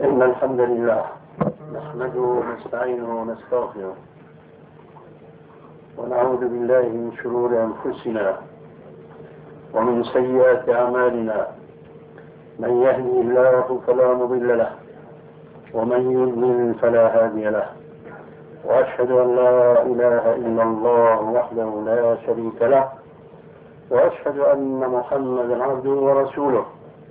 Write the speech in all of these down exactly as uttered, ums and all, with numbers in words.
إن الحمد لله نحمده ونستعينه ونستغفره ونعوذ بالله من شرور أنفسنا ومن سيئات أعمالنا. من يهدي الله فلا مضل له ومن يضلل فلا هادي له، وأشهد أن لا إله إلا الله وحده لا شريك له، وأشهد أن محمدا عبده ورسوله.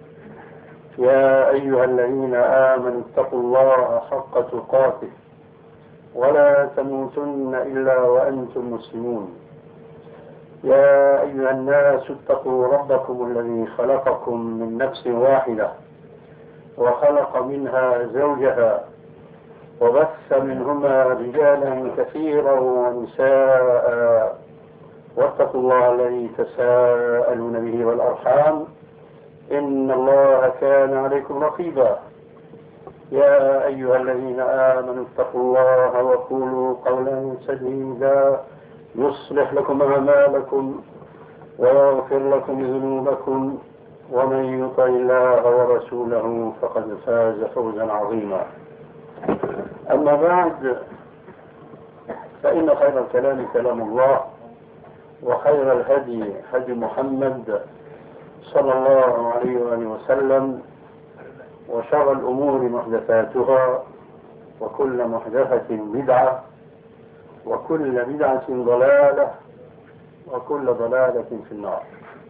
يا أيها الذين آمنوا اتقوا الله حق تقاته ولا تموتن إلا وأنتم مسلمون. يا أيها الناس اتقوا ربكم الذي خلقكم من نفس واحدة وخلق منها زوجها وبث منهما رجالا كثيرا ونساء، واتقوا الله الذي تساءلون به والأرحام إن الله كان عليكم رقيبا. يا أيها الذين آمنوا اتقوا الله وقولوا قولا سديدا يصلح لكم أعمالكم ويغفر لكم ذنوبكم، ومن يطع الله ورسوله فقد فاز فوزا عظيما. أما بعد، فإن خير الكلام كلام الله، وخير الهدي هدي محمد صلى الله عليه وآله وسلم، وشر الأمور محدثاتها، وكل محدثة بدعة، وكل بدعة ضلالة، وكل ضلالة في النار.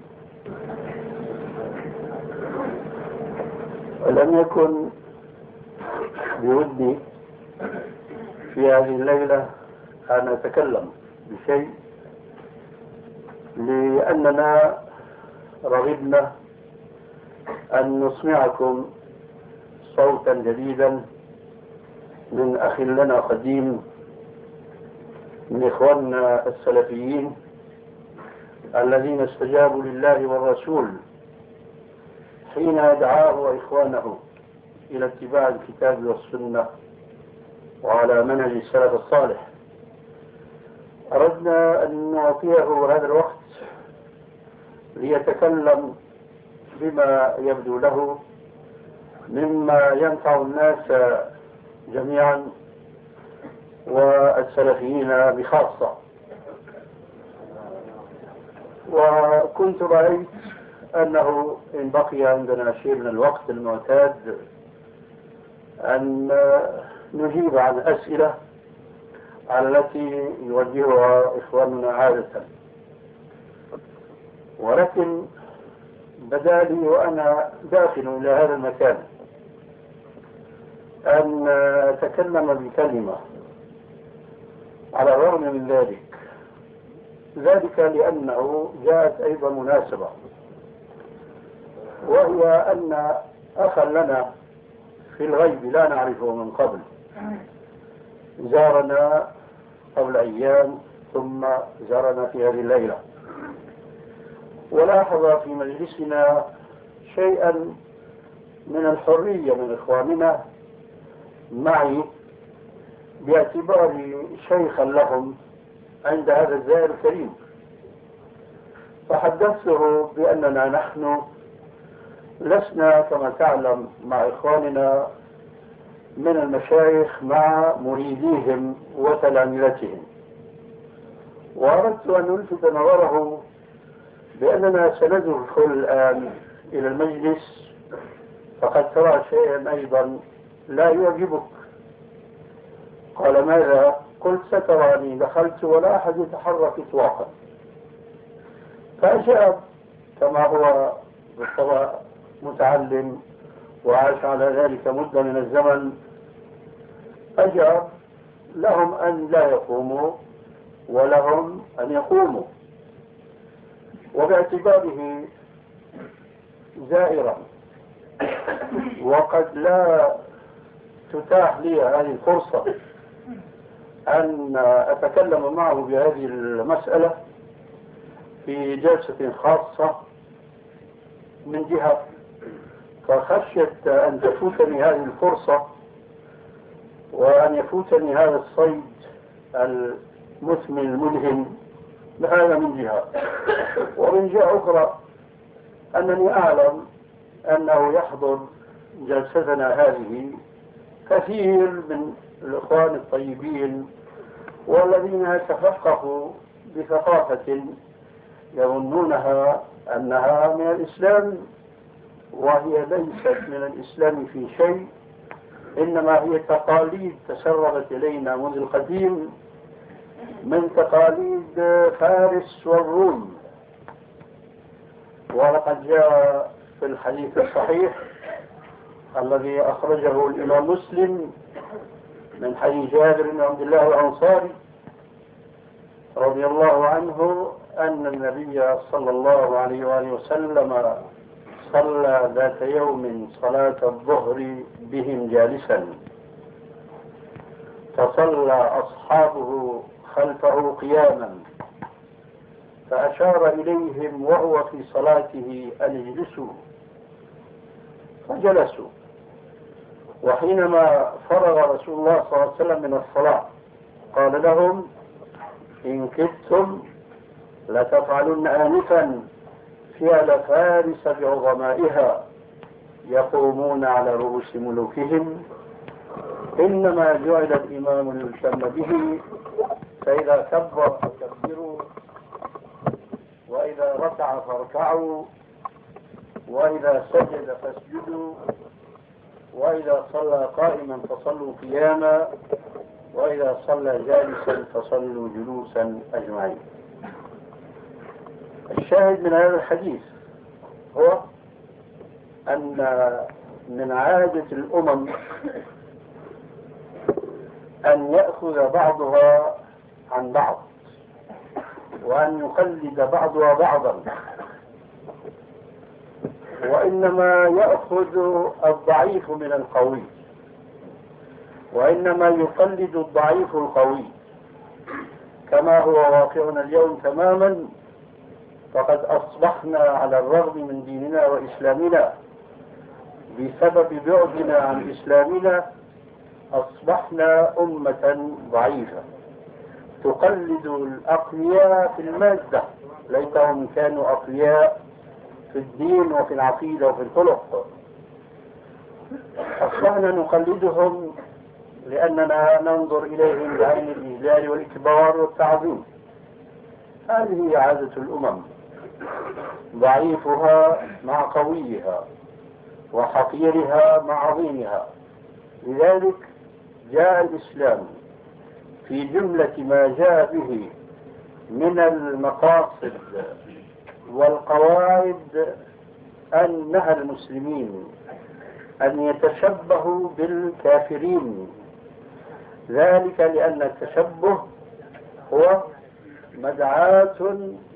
ولم يكن بودي في هذه الليلة أن أتكلم بشيء، لأننا رغبنا أن نسمعكم صوتا جديدا من أخ لنا قديم من إخواننا السلفيين الذين استجابوا لله والرسول حين دعاه إخوانه إلى اتباع الكتاب والسنة وعلى منهج السلف الصالح. أردنا أن نعطيه هذا الوقت ليتكلم بما يبدو له مما ينفع الناس جميعا والسلفيين بخاصة. وكنت رأيت أنه إن بقي عندنا شيء من الوقت المعتاد أن نجيب عن أسئلة التي يوجهها إخواننا عادة، ولكن بدا لي وأنا داخل إلى هذا المكان أن أتكلم بكلمة على الرغم من ذلك ذلك لأنه جاءت أيضا مناسبة، وهي أن أخا لنا في الغيب لا نعرفه من قبل زارنا قبل أيام ثم زارنا في هذه الليلة، ولاحظ في مجلسنا شيئا من الحرية من إخواننا معي باعتباري شيخا لهم عند هذا الزائر الكريم. فحدثته بأننا نحن لسنا كما تعلم مع إخواننا من المشايخ مع مريديهم وتلامذتهم، وأردت أن ألفت نظره بأننا سندخل الآن إلى المجلس فقد ترى شيئا أيضا لا يعجبك. قال: ماذا؟ قلت: ستراني دخلت ولا أحد يتحرك إطلاقا. فأجاب كما هو بالطبع متعلم وعاش على ذلك مدة من الزمن، أجاب: لهم أن لا يقوموا ولهم أن يقوموا. وباعتباره زائرا وقد لا تتاح لي هذه الفرصة أن أتكلم معه بهذه المسألة في جلسة خاصة من جهة، فخشيت أن تفوتني هذه الفرصة وأن يفوتني هذا الصيد المثمن الملهم. هذا من جهة، ومن جهة أخرى أنني أعلم أنه يحضر جلستنا هذه كثير من الإخوان الطيبين والذين تفقهوا بثقافة يظنونها أنها من الإسلام، وهي ليست من الإسلام في شيء، إنما هي تقاليد تسربت إلينا منذ القديم من تقاليد فارس والروم. ولقد جاء في الحديث الصحيح الذي أخرجه الإمام مسلم من حديث جابر بن عبد الله الأنصاري رضي الله عنه أن النبي صلى الله عليه وآله وسلم صلى ذات يوم صلاة الظهر بهم جالسا، فصلى أصحابه خلفه قياما، فأشار إليهم وهو في صلاته أن اجلسوا، فجلسوا. وحينما فرغ رسول الله صلى الله عليه وسلم من الصلاة قال لهم: إن كدتم لتفعلن آنفا فعل فارس بعظمائها يقومون على رؤوس ملوكهم، إنما جعل الإمام ليتم به، فإذا كبر فكبروا، وإذا ركع فاركعوا، وإذا سجد فاسجدوا، وإذا صلى قائما فصلوا قياما، وإذا صلى جالسا فصلوا جلوسا أجمعين. الشاهد من هذا الحديث هو أن من عادة الأمم أن يأخذ بعضها عن بعض، وأن يقلد بعضها بعضا، وإنما يأخذ الضعيف من القوي، وإنما يقلد الضعيف القوي، كما هو واقعنا اليوم تماما. فقد أصبحنا على الرغم من ديننا وإسلامنا بسبب بعدنا عن إسلامنا أصبحنا أمة ضعيفة تقلد الأقوياء في المادة، ليتهم كانوا أقوياء في الدين وفي العقيدة وفي الخلق. أصبحنا نقلدهم لأننا ننظر إليهم بعين الإجلال والإكبار والتعظيم. هذه عادة الأمم، ضعيفها مع قويها وحقيرها مع عظيمها. لذلك جاء الإسلام في جملة ما جاء به من المقاصد والقواعد أن نهى المسلمين أن يتشبهوا بالكافرين، ذلك لأن التشبه هو مدعاة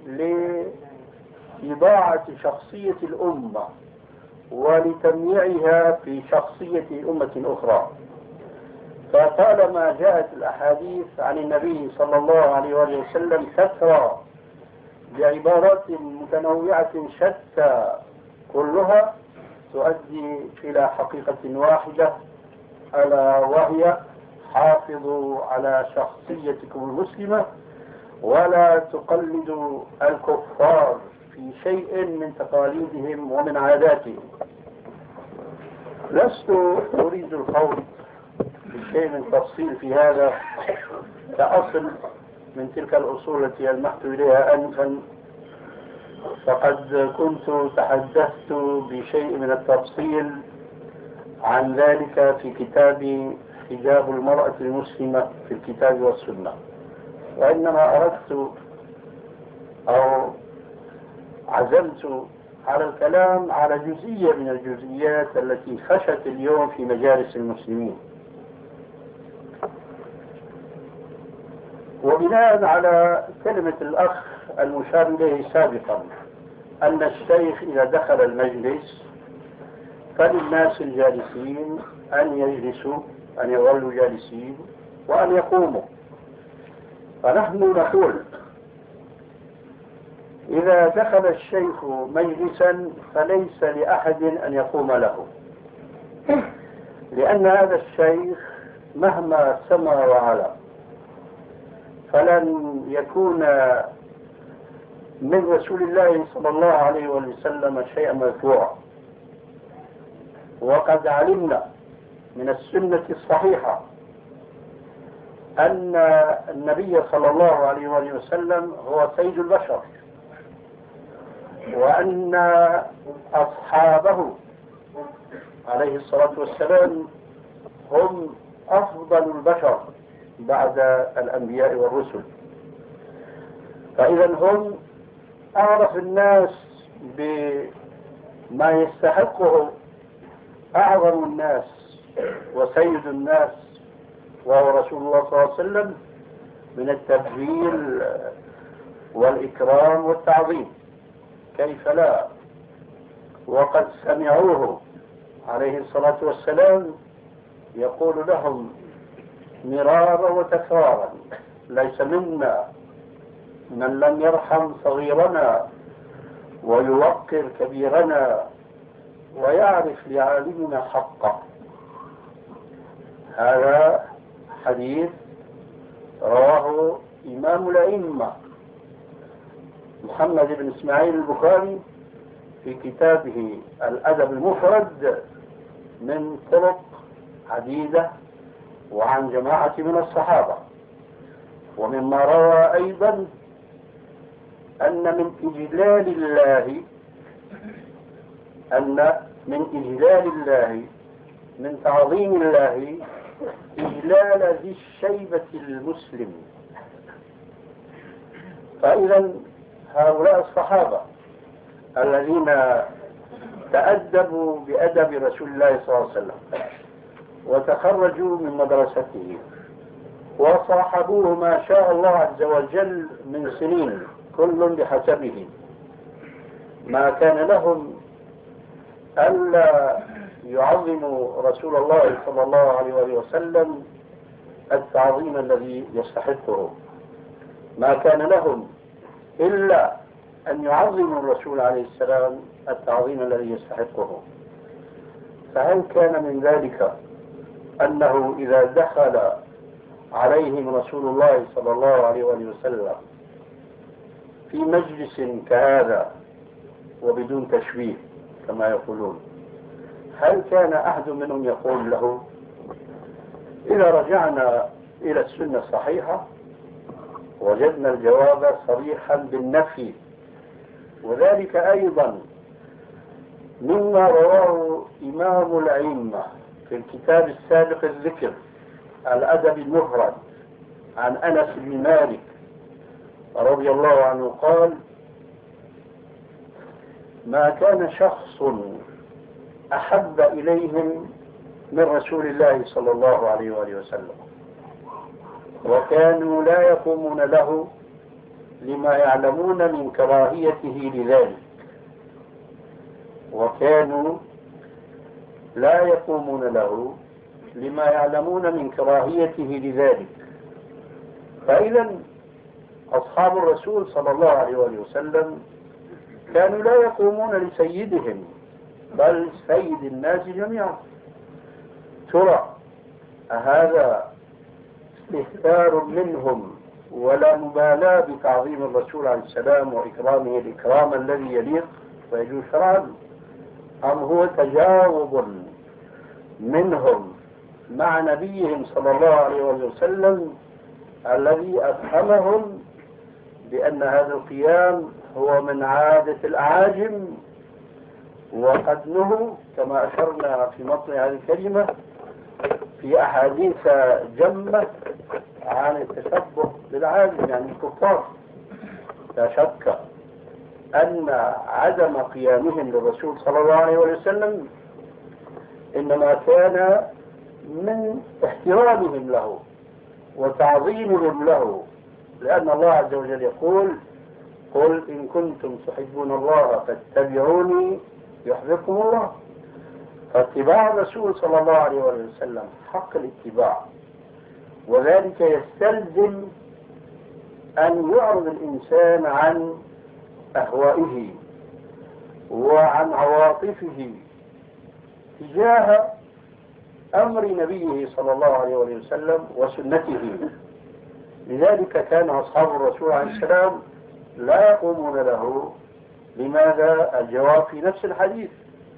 لإضاعة شخصية الأمة ولتمييعها في شخصية أمة أخرى. فطالما جاءت الأحاديث عن النبي صلى الله عليه وآله وسلم كثرة بعبارات متنوعة شتى كلها تؤدي إلى حقيقة واحدة، ألا وهي: حافظوا على شخصيتكم المسلمة ولا تقلدوا الكفار في شيء من تقاليدهم ومن عاداتهم. لست أريد الخوض بشيء من تفصيل في هذا كأصل من تلك الأصول التي ألمحت إليها أنفا، فقد كنت تحدثت بشيء من التفصيل عن ذلك في كتاب حجاب المرأة المسلمة في الكتاب والسنة، وإنما أردت أو عزمت على الكلام على جزئية من الجزئيات التي خشت اليوم في مجالس المسلمين. وبناء على كلمة الأخ المشار إليه سابقا أن الشيخ إذا دخل المجلس فللناس الجالسين أن يجلسوا، أن يظلوا جالسين وأن يقوموا. فنحن نقول: إذا دخل الشيخ مجلسا فليس لأحد أن يقوم له، لأن هذا الشيخ مهما سمى وعلا فلن يكون من رسول الله صلى الله عليه وسلم شيئا مرفوعا، وقد علمنا من السنة الصحيحة أن النبي صلى الله عليه وآله وسلم هو سيد البشر، وأن أصحابه عليه الصلاة والسلام هم أفضل البشر بعد الأنبياء والرسل، فإذا هم أعرف الناس بما يستحقه أعظم الناس وسيد الناس وهو رسول الله صلى الله عليه وسلم من التبجيل والإكرام والتعظيم، كيف لا؟ وقد سمعوه عليه الصلاة والسلام يقول لهم مرارا وتكرارا: ليس منا من لم يرحم صغيرنا ويوقر كبيرنا ويعرف لعالمنا حقه. هذا حديث رواه إمام الأئمة محمد بن إسماعيل البخاري في كتابه الأدب المفرد من طرق عديدة وعن جماعة من الصحابة. ومما روى أيضا أن من إجلال الله أن من إجلال الله من تعظيم الله إجلال ذي الشيبة المسلم. فإذا هؤلاء الصحابة الذين تأدبوا بأدب رسول الله صلى الله عليه وسلم وتخرجوا من مدرسته وصاحبوه ما شاء الله عز وجل من سنين كل بحسبه، ما كان لهم ألا يعظموا رسول الله صلى الله عليه وسلم التعظيم الذي يستحقه، ما كان لهم إلا أن يعظموا الرسول عليه السلام التعظيم الذي يستحقه. فهل كان من ذلك أنه إذا دخل عليهم رسول الله صلى الله عليه وسلم في مجلس كهذا وبدون تشبيه كما يقولون، هل كان أحد منهم يقول له؟ إذا رجعنا إلى السنة الصحيحة وجدنا الجواب صريحا بالنفي، وذلك أيضا مما رواه إمام الأئمة في الكتاب السابق الذكر الأدب المفرد عن أنس بن مالك رضي الله عنه قال: ما كان شخص أحب إليهم من رسول الله صلى الله عليه وآله وسلم، وكانوا لا يقومون له لما يعلمون من كراهيته لذلك وكانوا لا يقومون له لما يعلمون من كراهيته لذلك فإذا أصحاب الرسول صلى الله عليه وسلم كانوا لا يقومون لسيدهم بل سيد الناس جميعا. ترى أهذا استهتار منهم ولا مبالاة بتعظيم الرسول عليه السلام وإكرامه الإكرام الذي يليق ويجوز شرعا، أم هو تجاوب منهم مع نبيهم صلى الله عليه وسلم الذي أفهمهم بأن هذا القيام هو من عادة الأعاجم، وقد نهوا كما أشرنا في مطلع هذه الكلمة في أحاديث جمة عن التشبه بالعالم يعني الكفار. لا شك أن عدم قيامهم للرسول صلى الله عليه وسلم إنما كان من احترامهم له وتعظيمهم له، لأن الله عز وجل يقول: قل إن كنتم تحبون الله فاتبعوني يحببكم الله. فاتباع الرسول صلى الله عليه وسلم حق الاتباع، وذلك يستلزم أن يعرض الإنسان عن أهوائه وعن عواطفه تجاه أمر نبيه صلى الله عليه وسلم وسنته. لذلك كان أصحاب الرسول عليه السلام لا يقومون له. لماذا؟ الجواب في نفس الحديث: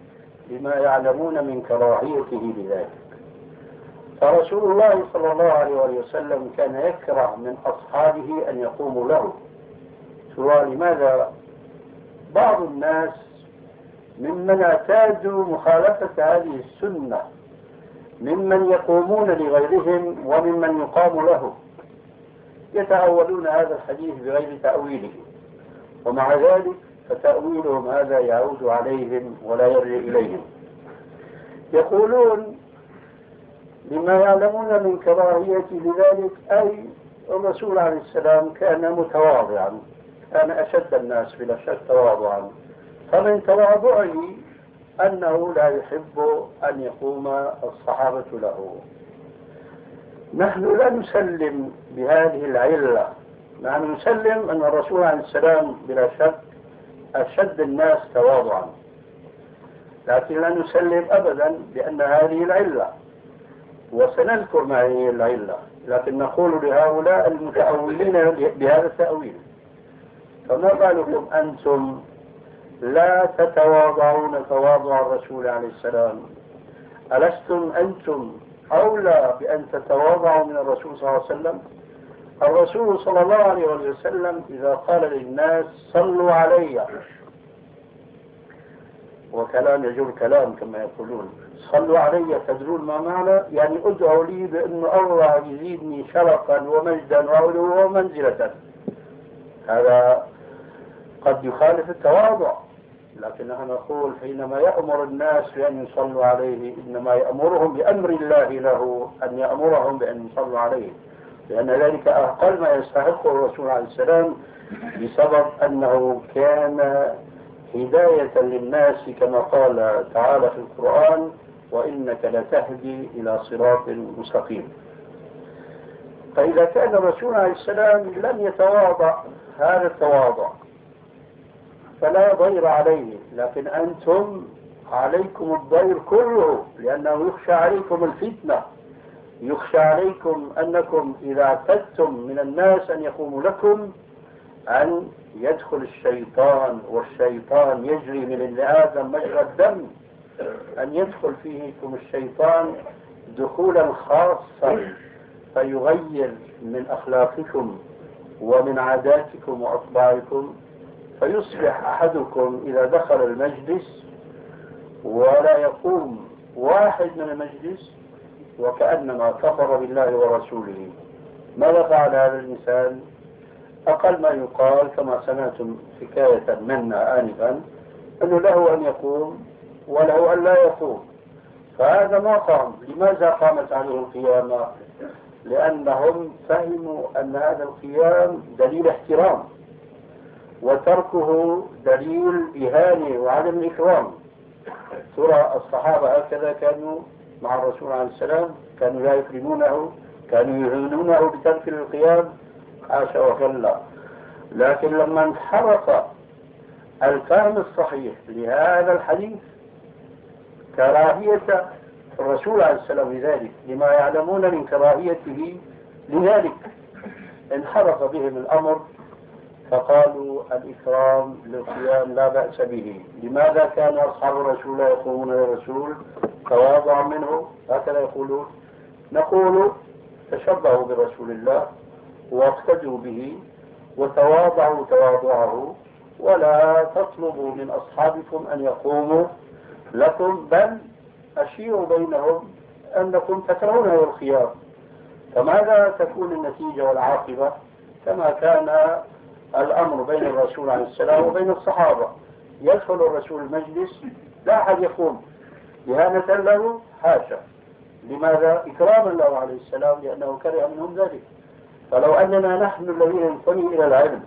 لما يعلمون من كراهيته لذلك. فرسول الله صلى الله عليه وسلم كان يكره من أصحابه أن يقوموا له. سؤال: لماذا؟ بعض الناس ممن اعتادوا مخالفة هذه السنة ممن يقومون لغيرهم وممن يقام له يتأولون هذا الحديث بغير تأويله، ومع ذلك فتأويلهم هذا يعود عليهم ولا يرجع إليهم. يقولون لما يعلمون من كراهية لذلك، أي الرسول عليه السلام كان متواضعا، كان أشد الناس بلا شك تواضعا، فمن تواضعه أنه لا يحب أن يقوم الصحابة له. نحن لا نسلم بهذه العلة، نحن نسلم أن الرسول عليه السلام بلا شك أشد الناس تواضعا، لكن لا نسلم أبدا بأن هذه العلة، وسنذكر ما هي العلة، لكن نقول لهؤلاء المتأولين بهذا التأويل: فما بالكم أنتم لا تتواضعون تواضع الرسول عليه السلام؟ ألستم أنتم أولى بأن تتواضعوا من الرسول صلى الله عليه وسلم؟ الرسول صلى الله عليه وسلم إذا قال للناس صلوا علي، وكلام يجر كلام كما يقولون، صلوا علي تدرون ما معنى؟ يعني ادعوا لي بأن الله يزيدني شرفا ومجدا وعلوا ومنزلة. هذا قد يخالف التواضع، لكن نحن نقول حينما يأمر الناس بأن يصلوا عليه إنما يأمرهم بأمر الله له أن يأمرهم بأن يصلوا عليه، لأن ذلك أقل ما يستحقه الرسول عليه السلام بسبب أنه كان هداية للناس كما قال تعالى في القرآن: وإنك لتهدي إلى صراط مستقيم. فإذا كان الرسول عليه السلام لم يتواضع هذا التواضع فلا ضير عليه، لكن أنتم عليكم الضير كله، لأنه يخشى عليكم الفتنة، يخشى عليكم أنكم إذا اعتدتم من الناس أن يقوموا لكم أن يدخل الشيطان، والشيطان يجري من ابن آدم مجرى الدم، أن يدخل فيكم الشيطان دخولا خاصا فيغير من أخلاقكم ومن عاداتكم وأطباعكم، فيصبح أحدكم إذا دخل المجلس ولا يقوم واحد من المجلس وكأنما كفر بالله ورسوله. ماذا فعل هذا الإنسان؟ أقل ما يقال كما سمعتم حكاية منا آنفا أنه له أن يقوم وله أن لا يقوم، فهذا ما قام. لماذا قامت عليه القيامة؟ لأنهم فهموا أن هذا القيام دليل احترام، وتركه دليل إهانة وعدم الإكرام. ترى الصحابة هكذا كانوا مع الرسول عليه السلام؟ كانوا لا يكرمونه، كانوا يهينونه بترك القيام؟ حاشا وكلا. لكن لما انحرف الفهم الصحيح لهذا الحديث كراهية الرسول عليه السلام لذلك لما يعلمون من كراهيته لذلك، انحرف بهم الأمر فقالوا الإكرام للقيام لا بأس به. لماذا كان أصحاب الرسول لا يقومون للرسول تواضعا منه؟ هكذا يقولون. نقول تشبهوا برسول الله واقتدوا به وتواضعوا تواضعه، ولا تطلبوا من أصحابكم أن يقوموا لكم، بل أشيروا بينهم أنكم تكرهون القيام. فماذا تكون النتيجة والعاقبة؟ كما كان الأمر بين الرسول عليه السلام وبين الصحابة: يدخل الرسول المجلس لا أحد يقوم إهانة له، حاشا. لماذا؟ إكراما له عليه السلام، لأنه كره منهم ذلك. فلو أننا نحن الذين ننتمي إلى العلم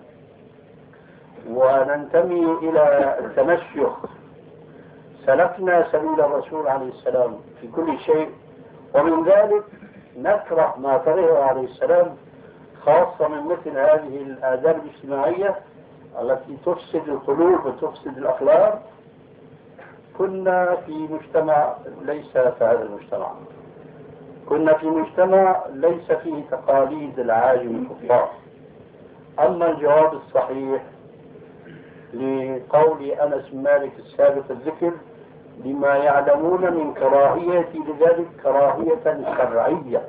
وننتمي إلى التمشيخ سلكنا سبيل الرسول عليه السلام في كل شيء، ومن ذلك نكره ما كرهه عليه السلام، خاصة من مثل هذه الآداب الاجتماعية التي تفسد القلوب وتفسد الأخلاق، كنا في مجتمع ليس كهذا المجتمع، كنا في مجتمع ليس فيه تقاليد العاجم الكفار. أما الجواب الصحيح لقول أنس بن مالك السابق الذكر لما يعلمون من كراهية لذلك كراهية شرعية.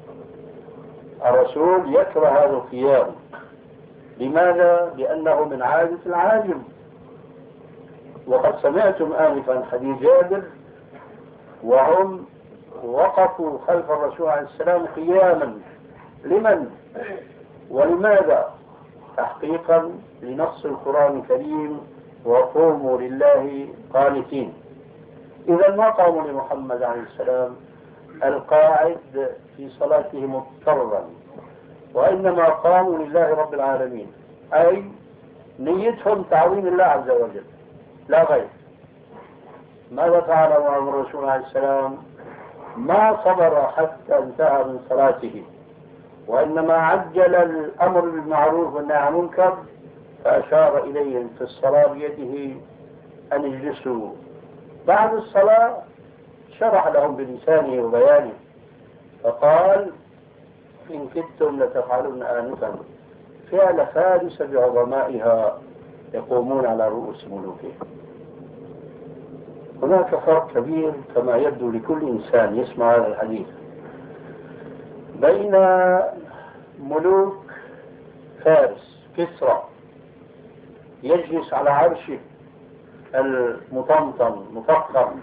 الرسول يكره هذا القيام. لماذا؟ لأنه من عادة العاجم. وقد سمعتم آنفا حديث جابر وهم وقفوا خلف الرسول عليه السلام قياما. لمن ولماذا؟ تحقيقا لنص القرآن الكريم وقوموا لله قانتين. إذا ما قاموا لمحمد عليه السلام القاعد في صلاته مضطرا، وإنما قاموا لله رب العالمين، أي نيتهم تعظيم الله عز وجل لا غير. ماذا فعل معهم الرسول عليه السلام؟ ما صبر حتى انتهى من صلاته، وإنما عجل الأمر بالمعروف والنهي عن المنكر، فأشار إليهم في الصلاة بيده أن يجلسوا. بعد الصلاة شرح لهم بلسانه وبيانه فقال: إن كدتم لتفعلون آنفا فعل فارس بعظمائها يقومون على رؤوس ملوكهم. هناك فرق كبير كما يبدو لكل إنسان يسمع هذا الحديث بين ملوك فارس كسرى يجلس على عرشه المطمطم مفخم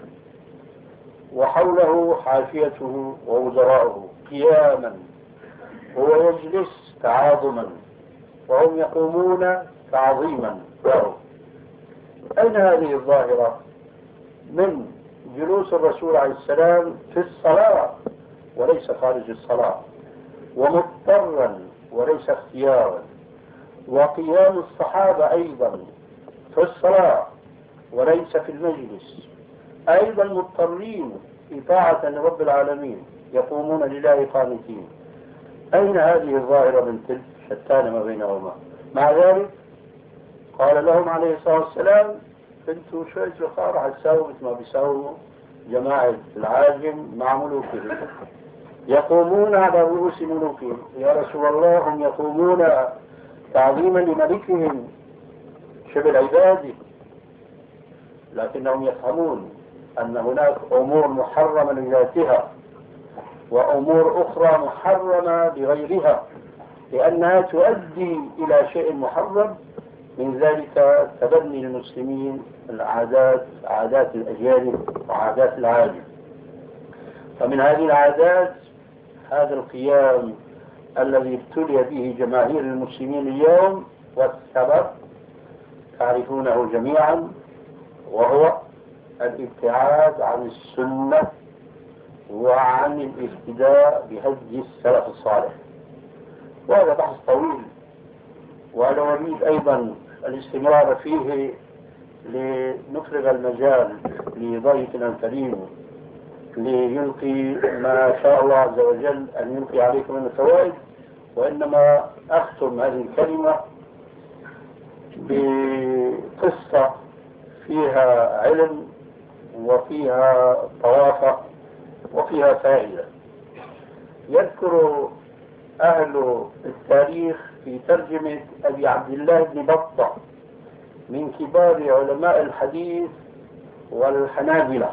وحوله حاشيته ووزراؤه قياما، هو يجلس تعاظما وهم يقومون تعظيما له. أين هذه الظاهرة من جلوس الرسول عليه السلام في الصلاة وليس خارج الصلاة، ومضطرا وليس اختيارا، وقيام الصحابة أيضا في الصلاة وليس في المجلس، أيضا مضطرين إطاعة لرب العالمين يقومون لله قانتين. أين هذه الظاهرة من تلك؟ شتان ما بينهما. مع ذلك قال لهم عليه الصلاة والسلام: انتوا شوية صغار حتساووا مثل ما بيساووا جماعة العاجم مع ملوكهم، يقومون على رؤوس ملوكهم. يا رسول الله هم يقومون تعظيما لملكهم شبه العباد، لكنهم يفهمون أن هناك أمور محرمة لذاتها وأمور أخرى محرمة لغيرها، لأنها تؤدي إلى شيء محرم، من ذلك تبني المسلمين العادات عادات الأجانب وعادات العاجم. فمن هذه العادات هذا القيام الذي ابتلي به جماهير المسلمين اليوم، والسبب تعرفونه جميعا، وهو الابتعاد عن السنة وعن الاهتداء بهدي السلف الصالح. وهذا بحث طويل، وأنا أريد أيضا الاستمرار فيه لنفرغ المجال لضيفنا الكريم ليلقي ما شاء الله عز وجل أن يلقي عليكم من الفوائد. وإنما أختم هذه الكلمة بقصة فيها علم وفيها طرافة وفيها فائدة. يذكر أهل التاريخ في ترجمة أبي عبد الله بن بطة من كبار علماء الحديث والحنابلة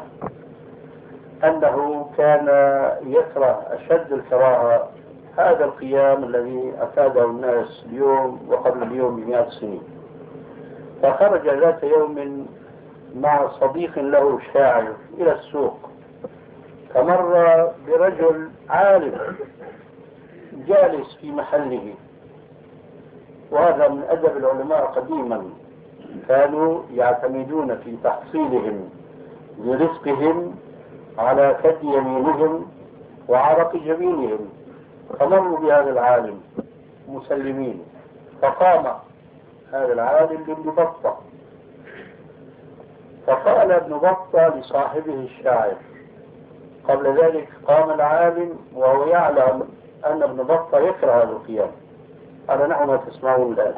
أنه كان يكره أشد الكراهة هذا القيام الذي أفاده الناس اليوم وقبل اليوم بمئات سنين. فخرج ذات يوم مع صديق له شاعر إلى السوق، فمر برجل عالم جالس في محله، وهذا من أدب العلماء قديما، كانوا يعتمدون في تحصيلهم لرزقهم على كد يمينهم وعرق جبينهم. فمروا بهذا العالم مسلمين، فقام هذا العالم بابن بطة، فقال ابن بطة لصاحبه الشاعر. قبل ذلك قام العالم وهو يعلم أن ابن بطة يكره هذا القيام، قال: نحن ما تسمعون الآن.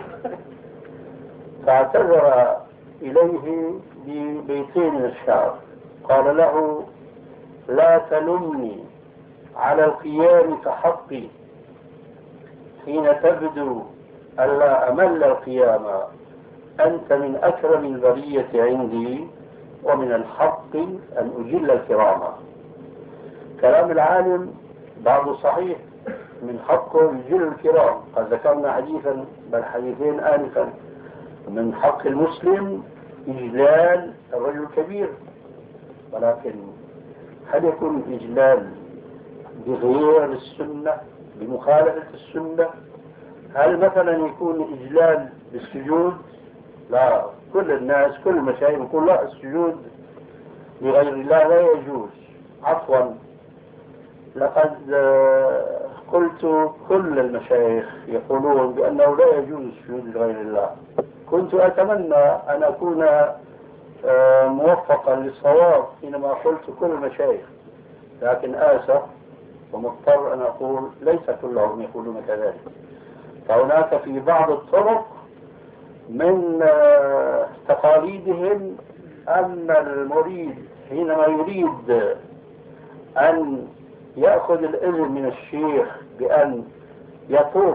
فاعتذر إليه ببيتين من الشعر، قال له: لا تلمني على القيام كحقي حين تبدو ألا أمل القيام، أنت من أكرم البرية عندي ومن الحق أن أجل الكرام. كلام العالم بعضه صحيح، من حقه يجل الكرام. قد ذكرنا حديثا بل حديثين آنفا، من حق المسلم إجلال الرجل الكبير، ولكن هل يكون إجلال بغير السنة، بمخالفة السنة؟ هل مثلا يكون إجلال بالسجود؟ لا، كل الناس كل المشايخ يقول لا، السجود لغير الله لا يجوز. عفوا، لقد قلت كل المشايخ يقولون بأنه لا يجوز السجود لغير الله. كنت أتمنى أن أكون موفقا للصواب حينما قلت كل المشايخ، لكن آسف ومضطر أن أقول ليس كلهم يقولون كذلك. فهناك في بعض الطرق من تقاليدهم أن المريد حينما يريد أن يأخذ الإذن من الشيخ بأن يطوف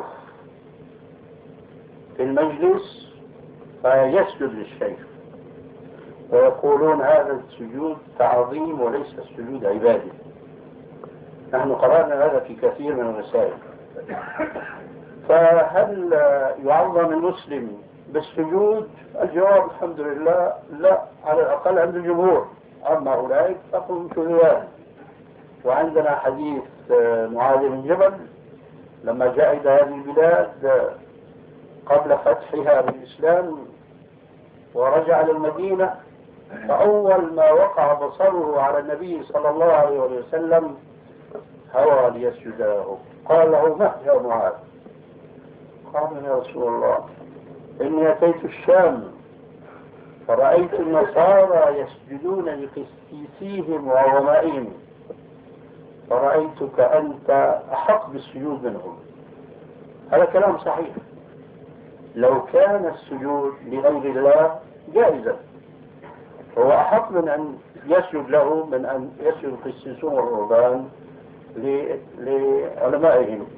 في المجلس فيسجد للشيخ، ويقولون هذا السجود تعظيم وليس السجود عبادة. نحن قرأنا هذا في كثير من الرسائل. فهل يعظم المسلم بالسجود؟ الجواب الحمد لله لا، على الأقل عند الجمهور. أما أولئك فهم شذوذ. وعندنا حديث معاذ بن جبل لما جاء إلى هذه البلاد قبل فتحها بالإسلام ورجع للمدينة، فأول ما وقع بصره على النبي صلى الله عليه وسلم هوى ليسجد له. قال له: ما يا معاذ؟ قال: يا رسول الله، إني أتيت الشام فرأيت النصارى يسجدون لقسيسيهم وعظمائهم، فرأيتك أنت أحق بالسجود منهم. هذا كلام صحيح. لو كان السجود لغير الله جائزا، هو أحق من أن يسجد له من أن يسجد القسيسون والرهبان لعلمائهم.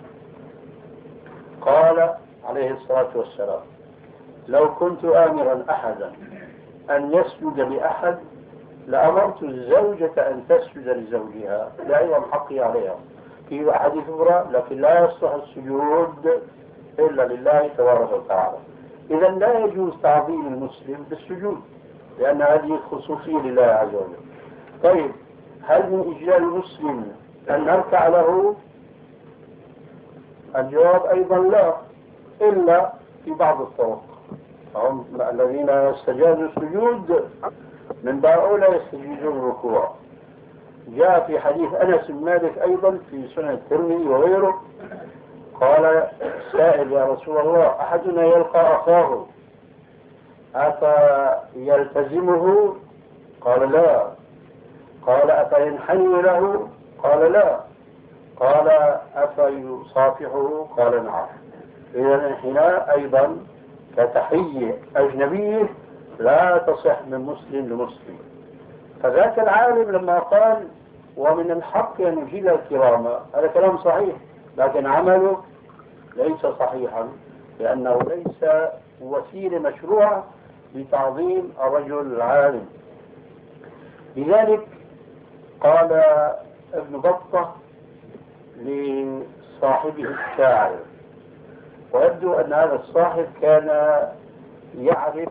قال عليه الصلاة والسلام: لو كنت آمرا أحدا أن يسجد لأحد لأمرت الزوجة أن تسجد لزوجها لعظم حقي عليها. في أحاديث أخرى: لكن لا يصلح السجود إلا لله تبارك وتعالى. إذا لا يجوز تعظيم المسلم بالسجود، لأن هذه خصوصية لله عز وجل. طيب، هل من إجلال المسلم أن نركع له؟ الجواب أيضا لا، إلا في بعض الطرق. هم الذين يستجازوا السجود من باب أولى يستجيزون الركوع. جاء في حديث أنس بن مالك أيضا في سنن الترمذي وغيره، قال سائل: يا رسول الله، أحدنا يلقى أخاه أفيلتزمه؟ قال: لا. قال: أفينحني له؟ قال: لا. قال: أفيصافحه؟ قال: نعم. إذا الانحناء أيضا كتحية أجنبية لا تصح من مسلم لمسلم. فذاك العالم لما قال ومن الحق أن يجيل الكرامة، هذا كلام صحيح، لكن عمله ليس صحيحا، لأنه ليس وسيلة مشروعة لتعظيم الرجل العالم. لذلك قال ابن بطة لصاحبه الشاعر، ويبدو أن هذا الصاحب كان يعرف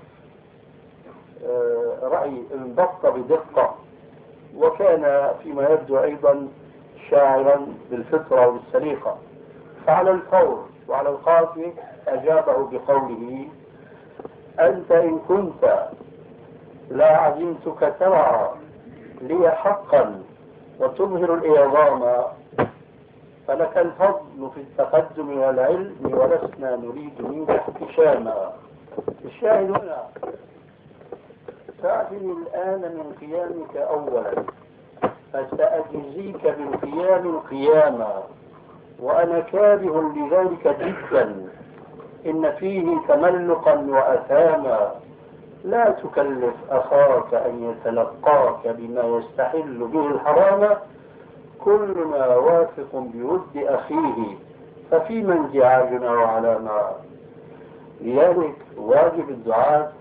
رأي ابن بطة بدقة، وكان فيما يبدو أيضا شاعرا بالفطرة والسليقة. فعلى الفور وعلى القافية أجابه بقوله: أنت إن كنت لا عزمتك ترعى لي حقا وتظهر الإعظام، فلك الفضل في التقدم والعلم ولسنا نريد منك احتشاما. الشاهد هنا: ساعدني الآن من قيامك أولا فسأجزيك بالقيام قياما، وأنا كاره لذلك جدا، إن فيه تملقا وأثاما. لا تكلف أخاك أن يتلقاك بما يستحل به الحرام، كل ما واثق بود أخيه ففيما انزعاجنا وعلى ما. لذلك واجب الدعاة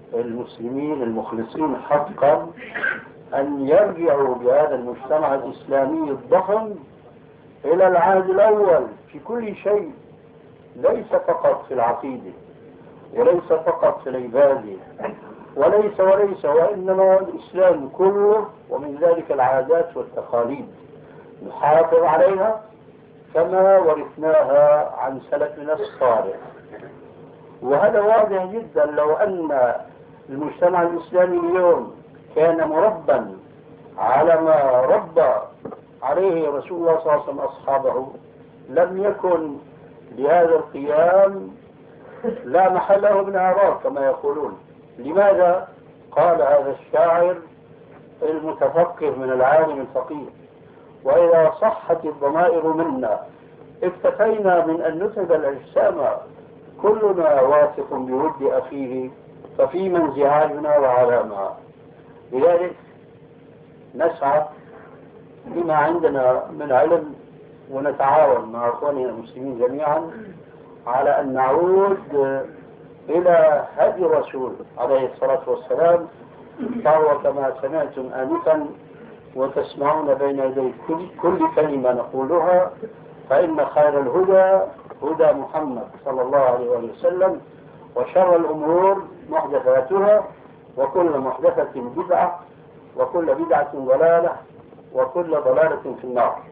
المسلمين المخلصين حقا أن يرجعوا بهذا المجتمع الإسلامي الضخم إلى العهد الأول في كل شيء، ليس فقط في العقيدة وليس فقط في العبادة وليس وليس وإنما الإسلام كله، ومن ذلك العادات والتقاليد نحافظ عليها كما ورثناها عن سلفنا الصالح. وهذا واضح جدا. لو أن المجتمع الإسلامي اليوم كان مربا على ما ربى عليه رسول الله صلى الله عليه وسلم أصحابه لم يكن لهذا القيام لا محل له من إعراب كما يقولون. لماذا؟ قال هذا الشاعر المتفقه من العالم الفقيه: وإذا صحت الضمائر منا اكتفينا من أن نتعب الأجسام، كلنا واثق بود أخيه ففيما انزعاجنا وعلامة. لذلك نسعى بما عندنا من علم ونتعاون مع أخواننا المسلمين جميعا على أن نعود إلى هدي الرسول عليه الصلاة والسلام، فهو كما سمعتم آنفا وتسمعون بين يدي كل, كل كلمة نقولها، فإن خير الهدى هدى محمد صلى الله عليه وسلم، وشر الأمور محدثاتها، وكل محدثة بدعة، وكل بدعة ضلالة، وكل ضلالة في النار.